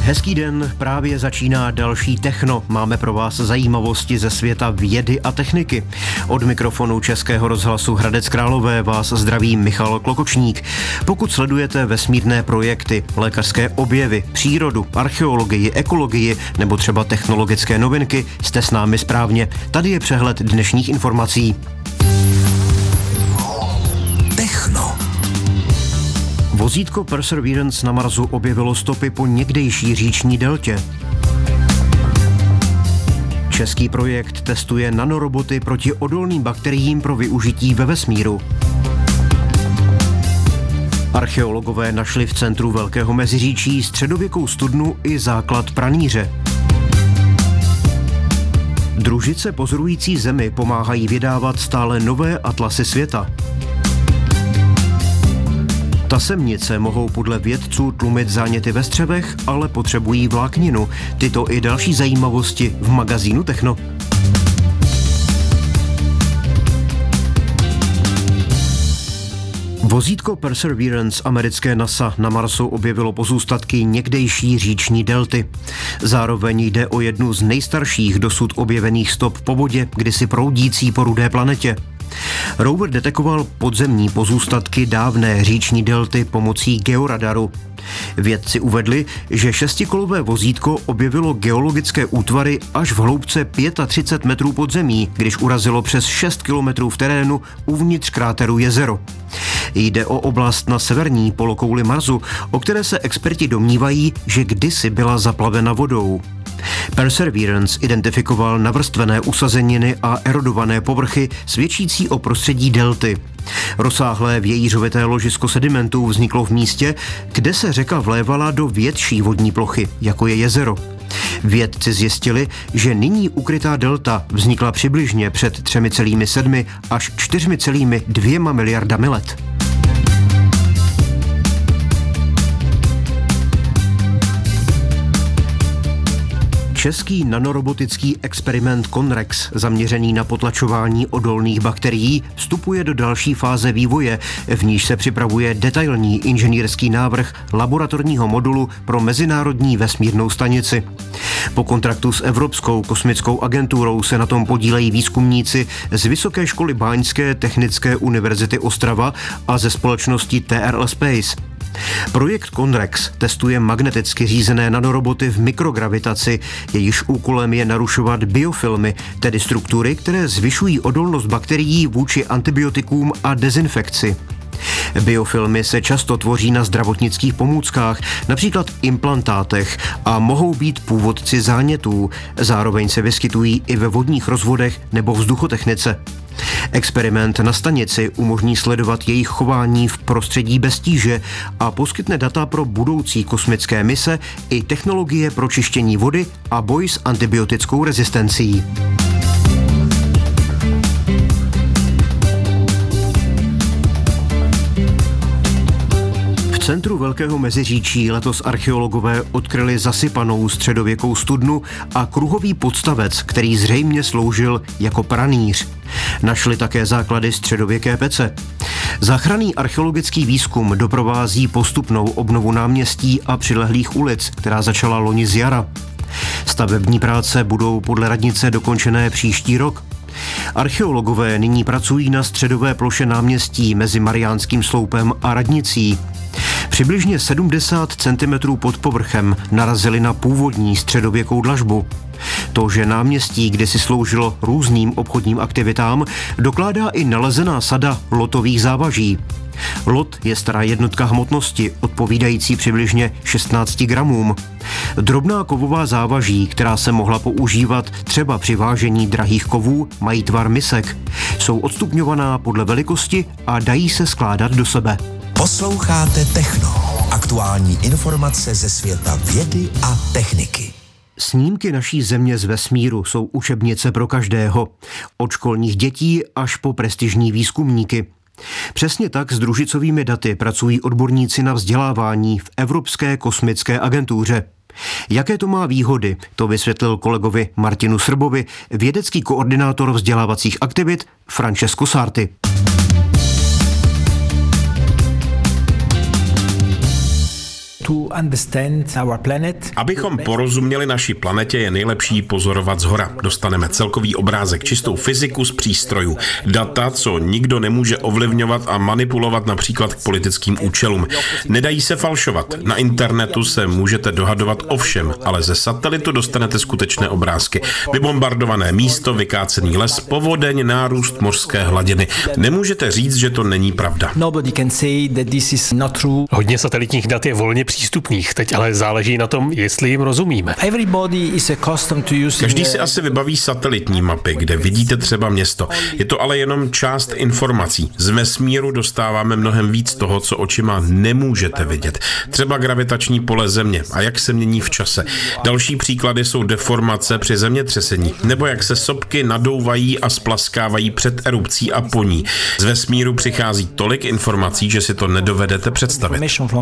Hezký den, právě začíná další Techno. Máme pro vás zajímavosti ze světa vědy a techniky. Od mikrofonu Českého rozhlasu Hradec Králové vás zdraví Michal Klokočník. Pokud sledujete vesmírné projekty, lékařské objevy, přírodu, archeologii, ekologii nebo třeba technologické novinky, jste s námi správně. Tady je přehled dnešních informací. Techno. Vozítko Perseverance na Marsu objevilo stopy po někdejší říční deltě. Český projekt testuje nanoroboty proti odolným bakteriím pro využití ve vesmíru. Archeologové našli v centru Velkého Meziříčí středověkou studnu i základ pranýře. Družice pozorující Zemi pomáhají vydávat stále nové atlasy světa. Tasemnice mohou podle vědců tlumit záněty ve střevech, ale potřebují vlákninu. Tyto i další zajímavosti v magazínu Techno. Vozítko Perseverance americké NASA na Marsu objevilo pozůstatky někdejší říční delty. Zároveň jde o jednu z nejstarších dosud objevených stop po vodě, kdysi proudící po rudé planetě. Rover detekoval podzemní pozůstatky dávné říční delty pomocí georadaru. Vědci uvedli, že šestikolové vozítko objevilo geologické útvary až v hloubce 35 metrů pod zemí, když urazilo přes 6 kilometrů v terénu uvnitř kráteru Jezero. Jde o oblast na severní polokouli Marsu, o které se experti domnívají, že kdysi byla zaplavena vodou. Perseverance identifikoval navrstvené usazeniny a erodované povrchy svědčící o prostředí delty. Rozsáhlé vějířovité ložisko sedimentů vzniklo v místě, kde se řeka vlévala do větší vodní plochy, jako je jezero. Vědci zjistili, že nyní ukrytá delta vznikla přibližně před 3,7 až 4,2 miliardami let. Český nanorobotický experiment Conrex, zaměřený na potlačování odolných bakterií, vstupuje do další fáze vývoje, v níž se připravuje detailní inženýrský návrh laboratorního modulu pro Mezinárodní vesmírnou stanici. Po kontraktu s Evropskou kosmickou agenturou se na tom podílejí výzkumníci z Vysoké školy báňské Technické univerzity Ostrava a ze společnosti TRL Space. Projekt Conrex testuje magneticky řízené nanoroboty v mikrogravitaci, jejichž úkolem je narušovat biofilmy, tedy struktury, které zvyšují odolnost bakterií vůči antibiotikům a dezinfekci. Biofilmy se často tvoří na zdravotnických pomůckách, například implantátech, a mohou být původci zánětů. Zároveň se vyskytují i ve vodních rozvodech nebo vzduchotechnice. Experiment na stanici umožní sledovat jejich chování v prostředí bez tíže a poskytne data pro budoucí kosmické mise i technologie pro čištění vody a boj s antibiotickou rezistencí. V centru Velkého Meziříčí letos archeologové odkryli zasypanou středověkou studnu a kruhový podstavec, který zřejmě sloužil jako pranýř. Našli také základy středověké pece. Záchranný archeologický výzkum doprovází postupnou obnovu náměstí a přilehlých ulic, která začala loni z jara. Stavební práce budou podle radnice dokončené příští rok. Archeologové nyní pracují na středové ploše náměstí mezi Mariánským sloupem a radnicí. Přibližně 70 cm pod povrchem narazili na původní středověkou dlažbu. To, že náměstí kdysi sloužilo různým obchodním aktivitám, dokládá i nalezená sada lotových závaží. Lot je stará jednotka hmotnosti, odpovídající přibližně 16 gramům. Drobná kovová závaží, která se mohla používat třeba při vážení drahých kovů, mají tvar misek. Jsou odstupňovaná podle velikosti a dají se skládat do sebe. Posloucháte Techno. Aktuální informace ze světa vědy a techniky. Snímky naší Země z vesmíru jsou učebnice pro každého. Od školních dětí až po prestižní výzkumníky. Přesně tak s družicovými daty pracují odborníci na vzdělávání v Evropské kosmické agentuře. Jaké to má výhody, to vysvětlil kolegovi Martinu Srbovi vědecký koordinátor vzdělávacích aktivit Francesco Sarti. Abychom porozuměli naší planetě, je nejlepší pozorovat zhora. Dostaneme celkový obrázek, čistou fyziku z přístrojů. Data, co nikdo nemůže ovlivňovat a manipulovat například k politickým účelům. Nedají se falšovat. Na internetu se můžete dohadovat o všem, ale ze satelitu dostanete skutečné obrázky. Vybombardované místo, vykácený les, povodeň, nárůst mořské hladiny. Nemůžete říct, že to není pravda. Hodně satelitních dat je volně přístupných, teď ale záleží na tom, jestli jim rozumíme. Každý si asi vybaví satelitní mapy, kde vidíte třeba město. Je to ale jenom část informací. Z vesmíru dostáváme mnohem víc toho, co očima nemůžete vidět. Třeba gravitační pole Země a jak se mění v čase. Další příklady jsou deformace při zemětřesení, nebo jak se sopky nadouvají a splaskávají před erupcí a po ní. Z vesmíru přichází tolik informací, že si to nedovedete představit.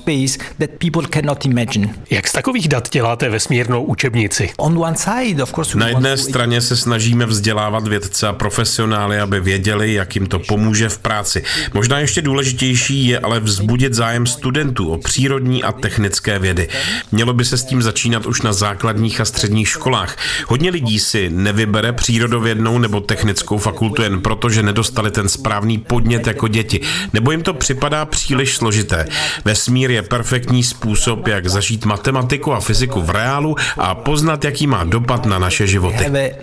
Jak z takových dat děláte vesmírnou učebnici? Na jedné straně se snažíme vzdělávat vědce a profesionály, aby věděli, jak jim to pomůže v práci. Možná ještě důležitější je ale vzbudit zájem studentů o přírodní a technické vědy. Mělo by se s tím začínat už na základních a středních školách. Hodně lidí si nevybere přírodovědnou nebo technickou fakultu jen proto, že nedostali ten správný podnět jako děti, nebo jim to připadá příliš složité. Vesmír je perfektní způsob, jak zažít matematiku a fyziku v reálu a poznat, jaký má dopad na naše životy.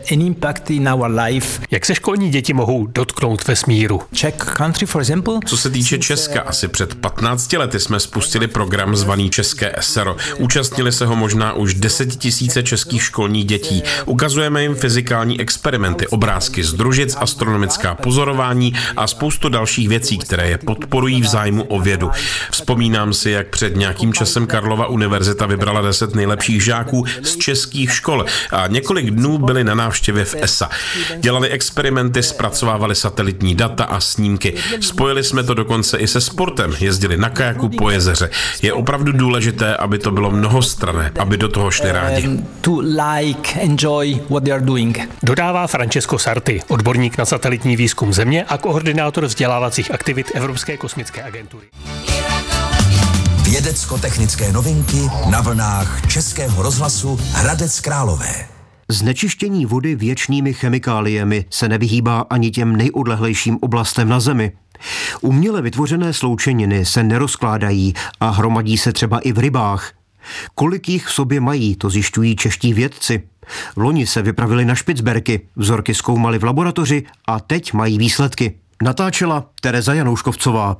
Jak se školní děti mohou dotknout vesmíru? Co se týče Česka, asi před 15 lety jsme spustili program zvaný České SRO. Účastnili se ho možná už 10 000 českých školních dětí. Ukazujeme jim fyzikální experimenty, obrázky z družic, astronomická pozorování a spoustu dalších věcí, které je podporují v zájmu o vědu. Vzpomínám si, jak před nějakým časem Karlova univerzita vybrala 10 nejlepších žáků z českých škol a několik dnů byli na návštěvě v ESA. Dělali experimenty, zpracovávali satelitní data a snímky. Spojili jsme to dokonce i se sportem, jezdili na kajaku po jezeře. Je opravdu důležité, aby to bylo mnohostranné, aby do toho šli rádi. Dodává Francesco Sarti, odborník na satelitní výzkum Země a koordinátor vzdělávacích aktivit Evropské kosmické agentury. Vědecko-technické novinky na vlnách Českého rozhlasu Hradec Králové. Znečištění vody věčnými chemikáliemi se nevyhýbá ani těm nejodlehlejším oblastem na Zemi. Uměle vytvořené sloučeniny se nerozkládají a hromadí se třeba i v rybách. Kolik jich v sobě mají, to zjišťují čeští vědci. Vloni se vypravili na Špicberky, vzorky zkoumali v laboratoři a teď mají výsledky. Natáčela Tereza Janouškovcová.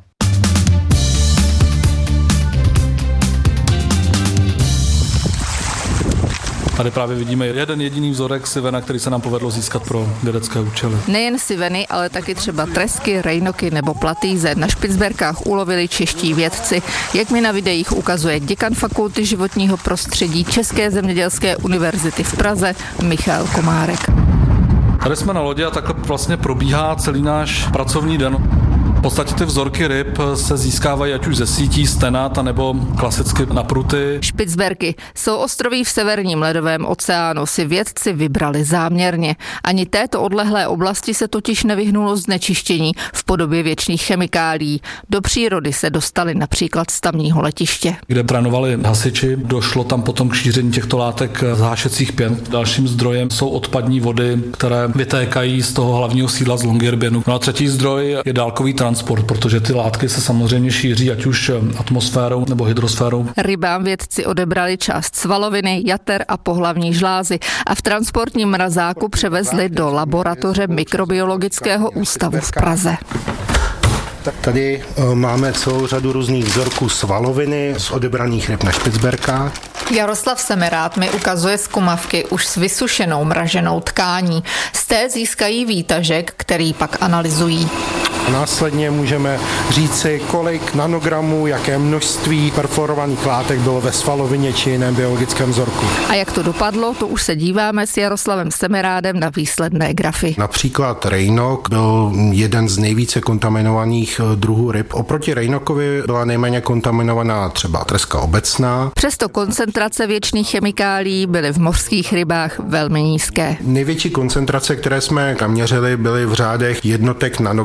Tady právě vidíme jeden jediný vzorek sivena, který se nám povedlo získat pro vědecké účely. Nejen siveny, ale taky třeba tresky, rejnoky nebo platýze na Špicberkách ulovili čeští vědci. Jak mi na videích ukazuje děkan Fakulty životního prostředí České zemědělské univerzity v Praze Michal Komárek. Tady jsme na lodi a takhle vlastně probíhá celý náš pracovní den. V podstatě ty vzorky ryb se získávají ať už ze sítí, stenat, nebo klasicky na pruty. Špicberky jsou ostroví v severním ledovém oceánu, si vědci vybrali záměrně. Ani této odlehlé oblasti se totiž nevyhnulo znečištění v podobě věčných chemikálií. Do přírody se dostali například z tamního letiště, kde trénovali hasiči, došlo tam potom k šíření těchto látek z hášecích pěn. Dalším zdrojem jsou odpadní vody, které vytékají z toho hlavního sídla z Longyearbyenu. No a třetí zdroj je dálkový transport, protože ty látky se samozřejmě šíří ať už atmosférou nebo hydrosférou. Rybám vědci odebrali část svaloviny, jater a pohlavní žlázy a v transportním mrazáku převezli do laboratoře Mikrobiologického ústavu v Praze. Tady máme celou řadu různých vzorků svaloviny z odebraných ryb na Špicberkách. Jaroslav Semerád mi ukazuje zkumavky už s vysušenou mraženou tkání. Z té získají výtažek, který pak analyzují. Následně můžeme říci, kolik nanogramů, jaké množství perforovaných látek bylo ve svalovině či jiném biologickém vzorku. A jak to dopadlo, to už se díváme s Jaroslavem Semerádem na výsledné grafy. Například rejnok byl jeden z nejvíce kontaminovaných druhů ryb. Oproti rejnokovi byla nejméně kontaminovaná třeba treska obecná. Přesto koncentrace věčných chemikálií byly v mořských rybách velmi nízké. Největší koncentrace, které jsme naměřili, byly v řádech jednotek nanogramů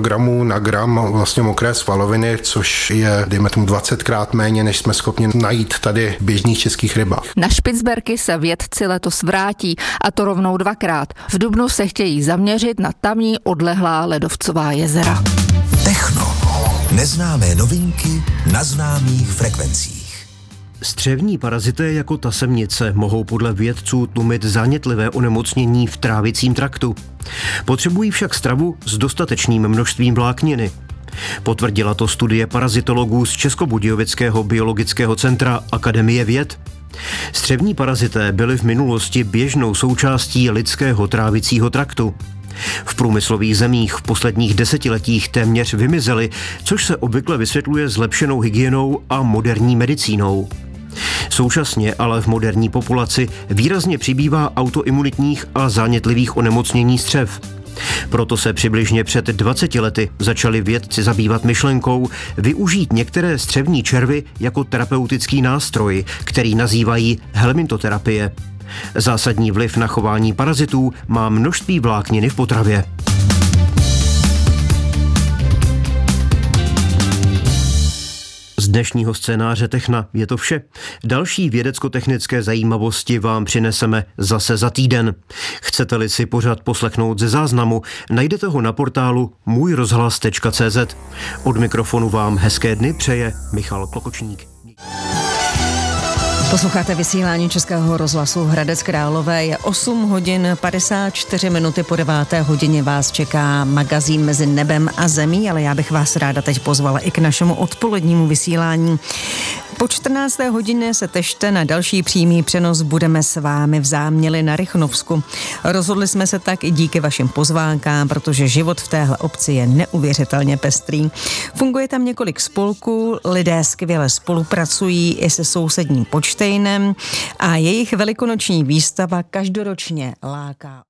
na gram vlastně mokré svaloviny, což je, dejme tomu, 20krát méně, než jsme schopni najít tady v běžných českých rybách. Na Špicberky se vědci letos vrátí, a to rovnou 2krát. V dubnu se chtějí zaměřit na tamní odlehlá ledovcová jezera. Techno. Neznámé novinky na známých frekvencích. Střevní parazité jako tasemnice mohou podle vědců tlumit zánětlivé onemocnění v trávicím traktu. Potřebují však stravu s dostatečným množstvím vlákniny. Potvrdila to studie parazitologů z Českobudějovického biologického centra Akademie věd. Střevní parazité byly v minulosti běžnou součástí lidského trávicího traktu. V průmyslových zemích v posledních desetiletích téměř vymizely, což se obvykle vysvětluje zlepšenou hygienou a moderní medicínou. Současně ale v moderní populaci výrazně přibývá autoimunitních a zánětlivých onemocnění střev. Proto se přibližně před 20 lety začali vědci zabývat myšlenkou využít některé střevní červy jako terapeutický nástroj, který nazývají helmintoterapie. Zásadní vliv na chování parazitů má množství vlákniny v potravě. Z dnešního scénáře Techna je to vše. Další vědecko-technické zajímavosti vám přineseme zase za týden. Chcete-li si pořad poslechnout ze záznamu, najdete ho na portálu můjrozhlas.cz. Od mikrofonu vám hezké dny přeje Michal Klokočník. Posloucháte vysílání Českého rozhlasu Hradec Králové. Je 8 hodin 54 minuty po 9. hodině vás čeká magazín Mezi nebem a zemí, ale já bych vás ráda teď pozvala i k našemu odpolednímu vysílání. Po 14. hodině se tešte na další přímý přenos, budeme s vámi v Záměli na Rychnovsku. Rozhodli jsme se tak i díky vašim pozvánkám, protože život v téhle obci je neuvěřitelně pestrý. Funguje tam několik spolků, lidé skvěle spolupracují i se sousedním Počtejnem a jejich velikonoční výstava každoročně láká